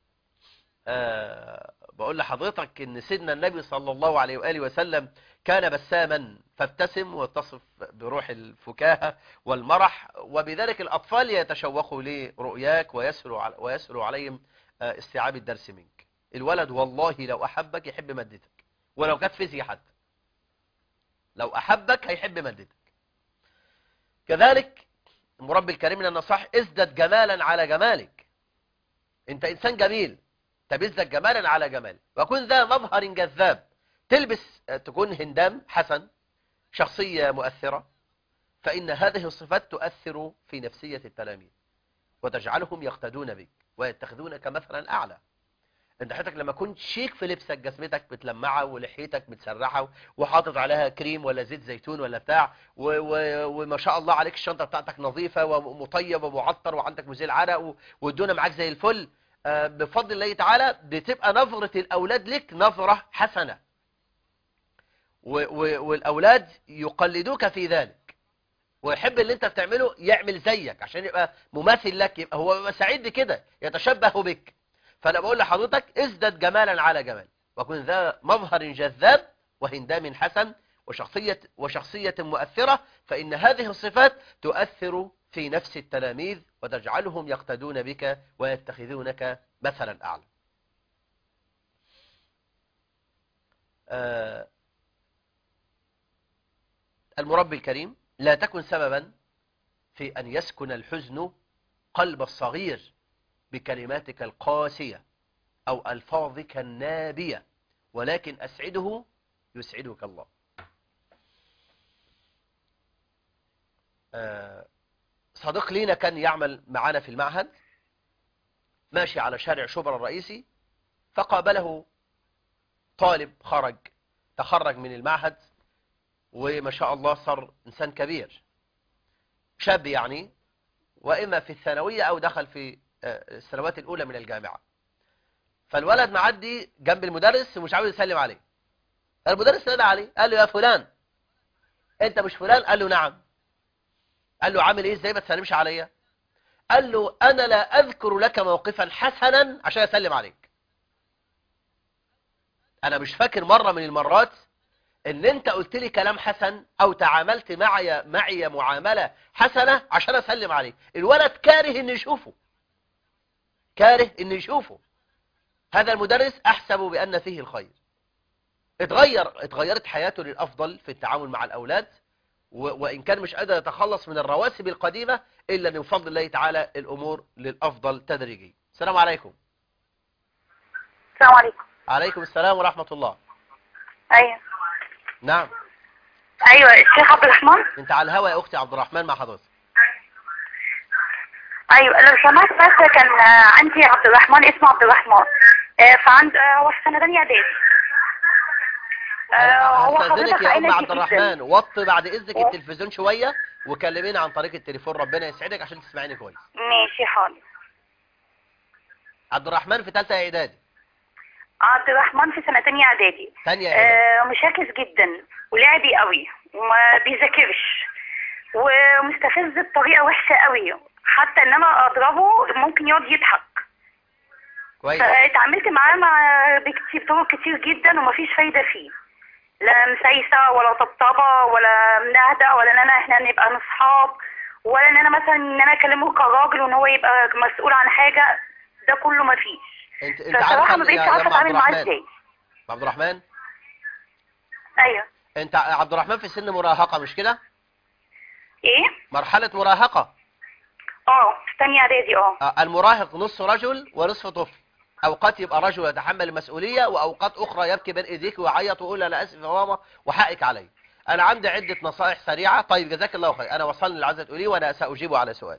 أه بقول لحضرتك ان سيدنا النبي صلى الله عليه وآله وسلم كان بساما فابتسم، واتصف بروح الفكاهة والمرح، وبذلك الأطفال يتشوقوا لرؤياك ويسهل ويسهل عليهم استيعاب الدرس منك. الولد والله لو أحبك يحب مادتك، ولو كانت فيزياء حتى، لو أحبك هيحب مادتك. كذلك المربي الكريم من النصائح ازدد جمالا على جمالك. انت انسان جميل، تبزك جمالا على جمال، وكن ذا مظهر جذاب، تلبس تكون هندام حسن، شخصية مؤثرة، فإن هذه الصفات تؤثر في نفسية التلاميذ وتجعلهم يقتدون بك ويتخذونك مثلا أعلى. انت حياتك لما كنت شيك في لبسك، جسمتك متلمعة ولحيتك متسرحة وحاطط عليها كريم ولا زيت زيتون ولا بتاع و و وما شاء الله عليك الشنطة بتاعتك نظيفة ومطيب ومعطر وعندك مزيل عرق والدنيا معاك زي الفل، بفضل الله تعالى بتبقى نظرة الأولاد لك نظرة حسنة، والأولاد يقلدوك في ذلك، ويحب اللي انت بتعمله يعمل زيك عشان يبقى مماثل لك، يبقى هو يبقى سعيد بكده، يتشبه بك. فأنا بقول لحضرتك ازدد جمالا على جمال، وكن ذا مظهر جذاب وهندام حسن وشخصية, وشخصية مؤثرة، فإن هذه الصفات تؤثر في نفس التلاميذ وتجعلهم يقتدون بك ويتخذونك مثلا أعلى. آه المربي الكريم، لا تكن سببا في أن يسكن الحزن قلب الصغير بكلماتك القاسية أو ألفاظك النابية، ولكن أسعده يسعدك الله. صديق لينا كان يعمل معنا في المعهد، ماشي على شارع شبرا الرئيسي، فقابله طالب خرج تخرج من المعهد، وما شاء الله صار إنسان كبير، شاب يعني، وإما في الثانوية أو دخل في السنوات الأولى من الجامعة. فالولد معدي جنب المدرس ومش عاوز يسلم عليه. المدرس نادى عليه قال له يا فلان أنت مش فلان؟ قال له نعم. قال له عامل إيه إزاي ما تسلمش عليا؟ قال له أنا لا أذكر لك موقفا حسنا عشان أسلم عليك. أنا مش فاكر مرة من المرات ان انت قلت لي كلام حسن او تعاملت معي معي معاملة حسنة عشان اسلم عليك. الولد كاره ان يشوفه، كاره ان يشوفه. هذا المدرس احسب بان فيه الخير. اتغير اتغيرت حياته للافضل في التعامل مع الاولاد، وان كان مش قادر يتخلص من الرواسب القديمة الا ان بفضل الله تعالى الامور للافضل تدريجيا. السلام عليكم. السلام عليكم. عليكم السلام ورحمة الله. ايوه. نعم. ايوه الشيخ عبد الرحمن. انت على الهوا يا اختي عبد الرحمن مع حضرتك. ايوه لو سمحت، بس كان عندي عبد الرحمن اسمه عبد الرحمن، فعند هو في سنه ثانيه اعدادي. هو حضرتك يا ام عبد الرحمن وطي بعد اذنك التلفزيون شويه وكلمينا عن طريق التليفون، ربنا يسعدك عشان تسمعيني كويس. ماشي حاضر. عبد الرحمن في ثالثه اعدادي. عبد الرحمن في سنه ثانيه اعدادي. ثانيه اعدادي. آه مشاكس جدا ولعبي قوي وما بيذاكرش ومستفز بطريقه وحشه قوي، حتى ان انا اضربه ممكن يقعد يضحك. كويس. اتعاملت معاه مع بكتير طرق كتير جدا ومفيش فايده فيه، لا مسايسه ولا طبطبه ولا منهده ولا ان انا احنا نبقى اصحاب، ولا ان انا مثلا ان انا اكلمه كراجل وان هو يبقى مسؤول عن حاجه، ده كله مفيش. انت انت عارفه ما بقتش عارفه اتعامل معاه ازاي. عبد الرحمن. ايوه. انت عبد الرحمن في سن مراهقه مش كده؟ ايه؟ مرحله مراهقه. اه في ثانيه اعدادي. اه المراهق نصف رجل ونصف طفل، اوقات يبقى رجل يتحمل المسؤوليه واوقات اخرى يبكي بين ايديك ويعيط ويقول انا اسف يا ماما وحقك علي. انا عندي عده نصائح سريعه. طيب جزاك الله خير، انا وصلني اللي عايزه تقوليه وانا ساجيب على سؤال.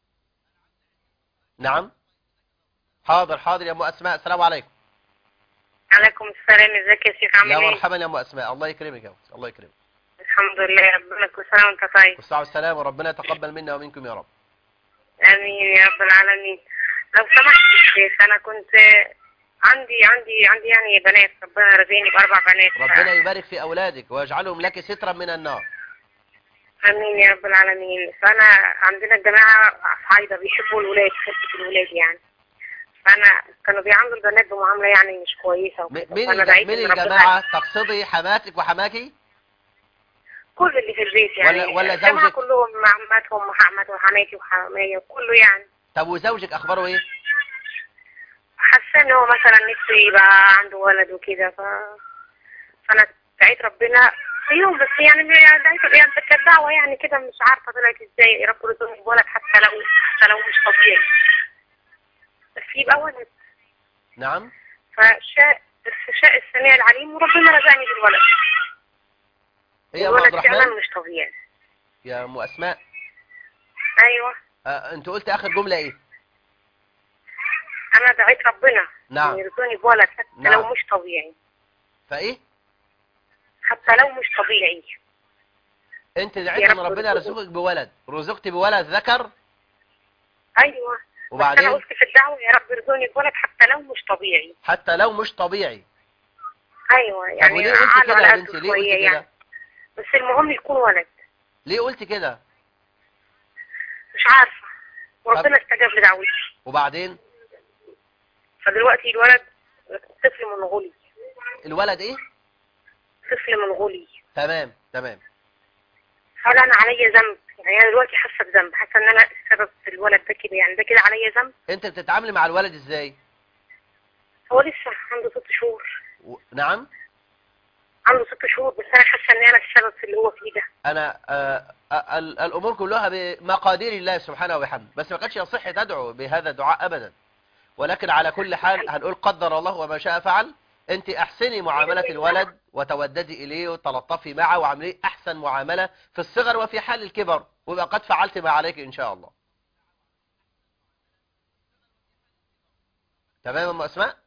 نعم حاضر حاضر يا ام اسماء. السلام عليكم. عليكم السلام. ازيك يا شيخ عامل ايه؟ يا مرحبا يا ام اسماء، الله يكرمك يا اختي. الله يكرمك. الحمد لله، ربنا كل سنه وانت طيب. والسلام والسلام وربنا يتقبل منا ومنكم يا رب. امين يا رب العالمين. لو سمحت يا شيخ، انا كنت عندي عندي عندي يعني بنات، ربنا رزقني باربع بنات. ربنا يبارك في اولادك ويجعلهم لك سترا من النار. امين يا رب العالمين. فانا عندنا الجماعه صعايده بيحبوا الولاد، حته الولاد يعني، فانا كانوا بيعاملوا البنات بمعامله يعني مش كويسه. مين مين الجماعه؟ تقصدي حماتك وحماكي؟ كل اللي في البيت يعني، ولا ولا زوجك؟ كلهم عماتهم وحماتي وحماتي وحماية وكله يعني. طب وزوجك اخباره ايه؟ حاسه ان هو مثلا نفسه يبقى عنده ولد وكده، ف فانا دعيت ربنا فيهم، بس يعني دعيت يعني كانت دعوه يعني كده، مش عارفه طلعت ازاي. رب يرزقني بولد حتى لو حتى لو مش طبيعي، بس يبقى ولد. نعم. فشاء الشاء السميع العليم وربنا رزقني بالولد. يا ام عبد الرحمن فعلا مش طبيعي. يا ام اسماء. ايوه. آه انت قلت اخر جمله ايه؟ انا دعيت ربنا نعم يرزقني بولد حتى نعم. لو مش طبيعي. فايه؟ حتى لو مش طبيعي. انت دعيت ان ربنا يرزقك بولد، رزقت بولد ذكر؟ ايوه. وبعدين انا قلت في الدعوه يا رب ارزقني بولد حتى لو مش طبيعي. حتى لو مش طبيعي. ايوه يعني. وليه قلت كده يا بنتي؟ ليه قلت كده؟ يعني. بس المهم يكون ولد. ليه قلت كده؟ مش عارفه، وربنا استجاب لدعوتي. وبعدين؟ فدلوقتي الولد طفل منغولي. الولد ايه؟ طفل منغولي. تمام تمام. هل انا عليا ذنب؟ يعني انا دلوقتي حاسه بذنب، حاسه ان انا السبب في الولد ده كده، يعني ده كده عليا ذنب. انت بتتعاملي مع الولد ازاي؟ هو لسه عنده ست شهور. و... نعم. عنده ست شهور، بس انا حاسه ان انا السبب في اللي هو فيه ده. انا آه آه الامور كلها بمقادير الله سبحانه وبحمده، بس ما كانش يصح تدعو بهذا الدعاء ابدا، ولكن على كل حال هنقول قدر الله وما شاء فعل. انت احسني معاملة الولد وتوددي اليه وتلطفي معه وعملي احسن معاملة في الصغر وفي حال الكبر، ويبقى قد فعلت ما عليك ان شاء الله. تمام يا ام اسماء؟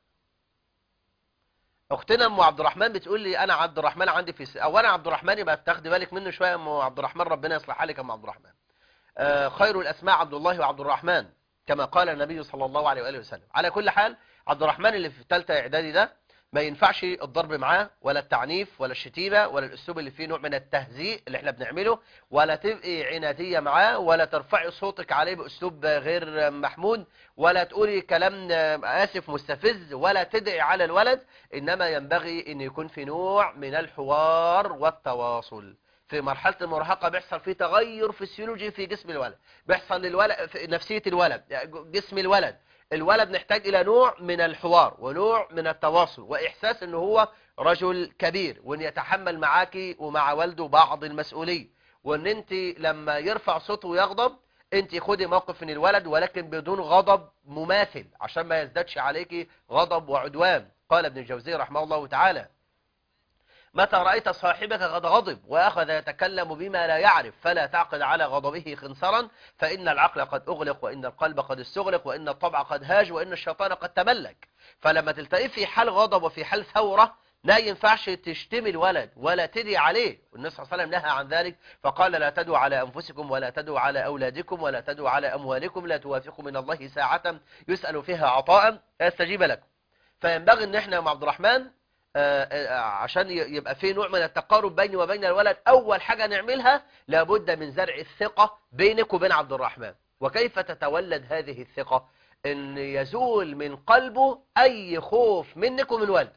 اختنا ام عبد الرحمن بتقول لي انا عبد الرحمن عندي في س... اولا عبد الرحمن يبقى تاخدي بالك منه شويه يا ام عبد الرحمن، ربنا يصلح حالك يا ام عبد الرحمن. آه خير الاسماء عبد الله وعبد الرحمن كما قال النبي صلى الله عليه واله وسلم. على كل حال عبد الرحمن اللي في ثالثه اعدادي ده ما ينفعش الضرب معاه ولا التعنيف ولا الشتيمه ولا الاسلوب اللي فيه نوع من التهزيء اللي احنا بنعمله، ولا تبقي عناديه معاه، ولا ترفعي صوتك عليه باسلوب غير محمود، ولا تقولي كلام اسف مستفز، ولا تدعي على الولد. انما ينبغي ان يكون في نوع من الحوار والتواصل. في مرحلة المراهقة بيحصل فيه تغير فسيولوجي في جسم الولد، بيحصل للولد في نفسية الولد، جسم الولد. الولد نحتاج إلى نوع من الحوار ونوع من التواصل وإحساس أنه هو رجل كبير، وأن يتحمل معاكي ومع والده بعض المسؤولية، وأن أنت لما يرفع صوته ويغضب أنت خدي موقف من الولد ولكن بدون غضب مماثل عشان ما يزدادش عليكي غضب وعدوان. قال ابن الجوزي رحمه الله تعالى: متى رأيت صاحبك قد غضب وأخذ يتكلم بما لا يعرف فلا تعقد على غضبه خنصرا، فإن العقل قد أغلق وإن القلب قد استغلق وإن الطبع قد هاج وإن الشيطان قد تملك. فلما تلتقي في حال غضب وفي حال ثورة لا ينفعش تشتمي الولد ولا تدعي عليه، والنبي صلى الله عليه وسلم نهى عن ذلك فقال: لا تدعوا على أنفسكم ولا تدعوا على أولادكم ولا تدعوا على أموالكم لا توافقوا من الله ساعة يسأل فيها عطاء يستجيب لكم. فينبغي ان احنا مع عبد الرحمن آآ آآ عشان يبقى في نوع من التقارب بيني وبين الولد، اول حاجة نعملها لابد من زرع الثقة بينك وبين عبد الرحمن. وكيف تتولد هذه الثقة؟ ان يزول من قلبه اي خوف منك ومن والد.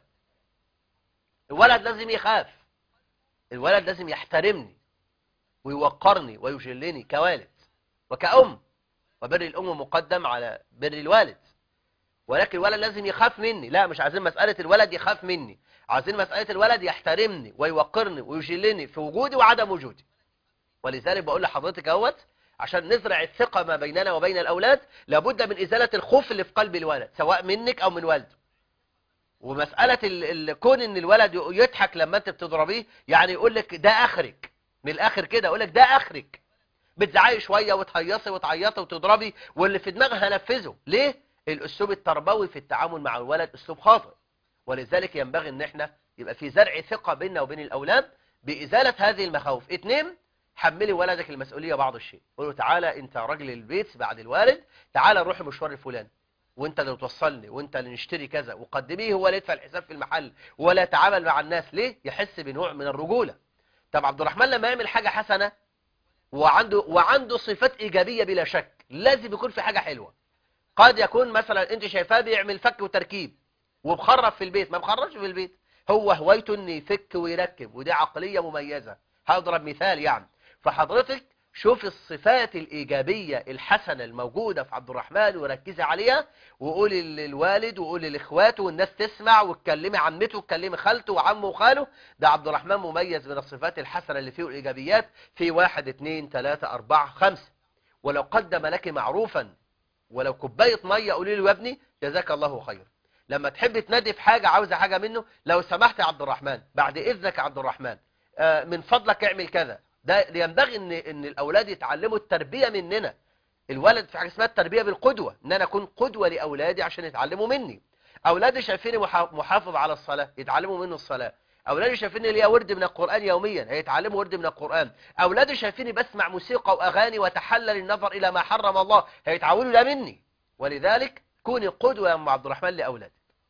الولد لازم يخاف، الولد لازم يحترمني ويوقرني ويجلني كوالد وكأم، وبر الأم مقدم على بر الوالد. ولكن الولد لازم يخاف مني، لا مش عايزين مسألة الولد يخاف مني، عايزين مسألة الولد يحترمني ويوقرني ويجلني في وجودي وعدم وجودي. ولذلك بقول لحضرتك اهوت عشان نزرع الثقة ما بيننا وبين الأولاد لابد من إزالة الخوف اللي في قلب الولد سواء منك أو من والده. ومسألة الكون ان الولد يضحك لما انت بتضربيه، يعني يقول لك ده اخرك، من الاخر كده يقول لك ده اخرك، بتزعقي شوية وتهيصي وتعيطي وتضربي واللي في دماغها هنفذه. ليه؟ الاسلوب التربوي في التعامل مع الولد اسلوب خاطئ. ولذلك ينبغي ان احنا يبقى في زرع ثقة بيننا وبين الاولاد بازالة هذه المخاوف. اتنين، حملي ولدك المسؤولية بعض الشيء، قول له تعالى انت راجل البيت بعد الوالد، تعالى نروح مشوار الفلاني وانت اللي توصلني وانت اللي نشتري كذا، وقدميه هو اللي يدفع الحساب في المحل ولا يتعامل مع الناس. ليه؟ يحس بنوع من الرجولة. طب عبد الرحمن لما يعمل حاجة حسنة وعنده وعنده صفات إيجابية بلا شك، لازم يكون في حاجة حلوة. قد يكون مثلا انت شايفاه بيعمل فك وتركيب وبخرب في البيت، ما بخربش في البيت، هو هوايته ان يفك ويركب، ودي عقلية مميزة. هضرب مثال يعني. فحضرتك شوف الصفات الإيجابية الحسنة الموجودة في عبد الرحمن وركزي عليها، وقولي للوالد وقولي لإخواته والناس تسمع، واتكلمي عمته واتكلمي خالته وعمه وخاله. ده عبد الرحمن مميز من الصفات الحسنة اللي فيه الإيجابيات في واحد اتنين تلاتة أربعة خمسة. ولو قدم لك معروفا ولو كوباية مية قولي له يا ابني جزاك الله خير. لما تحب تنادي في حاجة عاوزة حاجة منه، لو سمحت يا عبد الرحمن بعد إذنك يا عبد الرحمن آه من فضلك اعمل كذا. ده ينبغي ان ان الاولاد يتعلموا التربيه مننا. الولد في حاجه اسمها التربيه بالقدوه، ان انا اكون قدوه لاولادي عشان يتعلموا مني. اولادي شايفيني محافظ على الصلاه يتعلموا منه الصلاه، اولادي شايفيني ليا ورد من القران يوميا هيتعلموا ورد من القران، اولادي شايفيني بسمع موسيقى واغاني وتحلل النظر الى ما حرم الله هيتعودوا ده مني. ولذلك كوني قدوه يا ام عبد الرحمن لاولادك،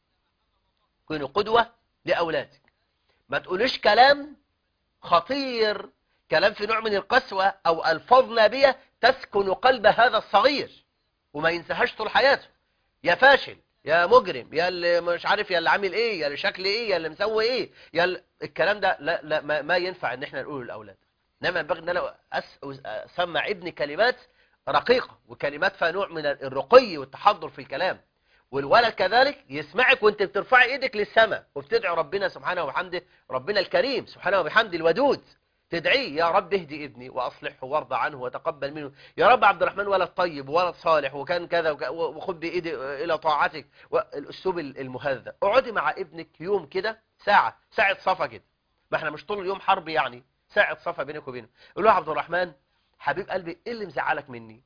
كوني قدوه لاولادك. ما تقوليش كلام خطير، كلام في نوع من القسوة أو ألفاظ نابية تسكن قلب هذا الصغير وما ينساهاش طول حياته. يا فاشل، يا مجرم، يا اللي مش عارف، يا اللي عامل ايه، يا اللي شكل ايه، يا اللي مسوي ايه، يا اللي... الكلام ده لا لا ما, ما ينفع ان احنا نقوله للأولاد. انما ينبغي ان انا أس... اسمع ابني كلمات رقيقة وكلمات فيها نوع من الرقي والتحضر في الكلام. والولد كذلك يسمعك وانت بترفعي ايدك للسماء وبتدعي ربنا سبحانه وبحمده، ربنا الكريم سبحانه وبحمده الودود، تدعيه يا رب اهدي ابني واصلحه وارضى عنه وتقبل منه، يا رب عبد الرحمن ولد طيب وولد صالح وكان كذا وك- وخد بايدي الى طاعتك، والاسلوب المهذب. اقعدي مع ابنك يوم كده ساعه ساعه صفا كده، ما احنا مش طول اليوم حرب يعني، ساعه صفا بينك وبينه. قول له يا عبد الرحمن حبيب قلبي ايه اللي مزعلك مني،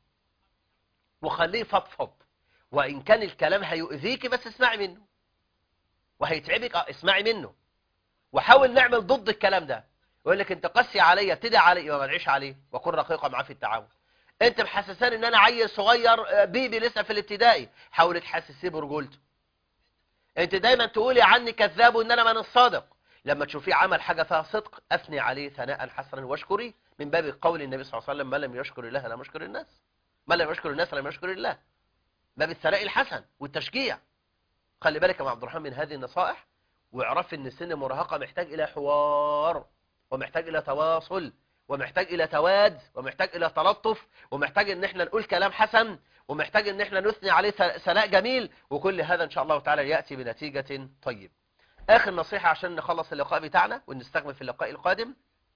وخليه فضفض، وان كان الكلام هيؤذيك بس اسمعي منه، وهيتعبك اه اسمعي منه، وحاول نعمل ضد الكلام ده. يقول لك انت قسي عليا، ابتدي علي وما ادعيش عليه، وكن رقيقه معاه في التعاون. انت محسساني ان انا عيل صغير آه، بيبي لسه في الابتدائي، حاول تحسسيه برجولته. انت دايما تقولي عني كذاب وان انا من الصادق، لما تشوفيه عمل حاجه فيها صدق اثني عليه ثناء حسنا واشكري، من باب قول النبي صلى الله عليه وسلم: من لم يشكر الله لم يشكر الناس، من لم يشكر الناس لم يشكر الله. باب الثناء الحسن والتشجيع. خلي بالك يا عبد الرحمن من هذه النصائح، واعرف ان سن المراهقه محتاج الى حوار، ومحتاج الى تواصل، ومحتاج الى تواد، ومحتاج الى تلطف، ومحتاج ان احنا نقول كلام حسن، ومحتاج ان احنا نثني عليه ثناء جميل، وكل هذا ان شاء الله تعالى ياتي بنتيجه طيبه. اخر نصيحه عشان نخلص اللقاء بتاعنا ونستكمل في اللقاء القادم،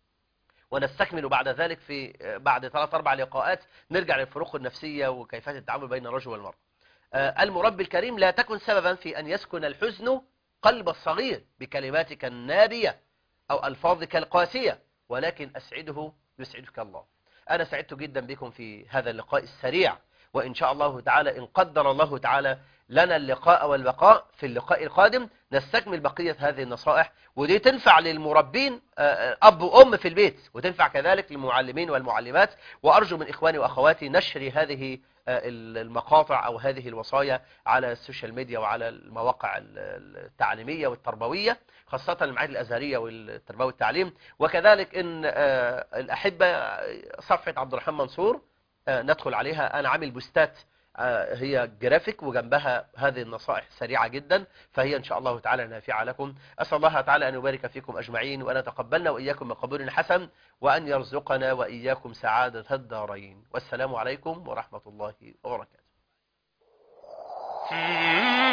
ونستكمل بعد ذلك في بعد ثلاث اربع لقاءات نرجع للفروق النفسيه وكيفيه التعامل بين الرجل والمراه. آه، المربي الكريم لا تكن سببا في أن يسكن الحزن قلب الصغير بكلماتك النابية أو ألفاظك القاسية، ولكن أسعده يسعدك الله. أنا سعدت جدا بكم في هذا اللقاء السريع، وإن شاء الله تعالى إن قدر الله تعالى لنا اللقاء والبقاء في اللقاء القادم نستكمل بقية هذه النصائح، ودي تنفع للمربين آه، آه، أب وأم في البيت، وتنفع كذلك للمعلمين والمعلمات. وأرجو من إخواني وأخواتي نشر هذه آه، المقاطع أو هذه الوصايا على السوشيال ميديا وعلى المواقع التعليمية والتربوية، خاصة المعاهد الأزهرية والتربوة والتعليم. وكذلك إن آه، الأحبة آه، صفحة عبد الرحمن منصور آه، ندخل عليها، أنا عامل بوستات آه، هي جرافيك وجنبها هذه النصائح سريعة جدا، فهي إن شاء الله تعالى نافعة لكم. أسأل الله تعالى أن يبارك فيكم أجمعين، وأن يتقبلنا وإياكم من قبول حسن، وأن يرزقنا وإياكم سعادة الدارين. والسلام عليكم ورحمة الله وبركاته.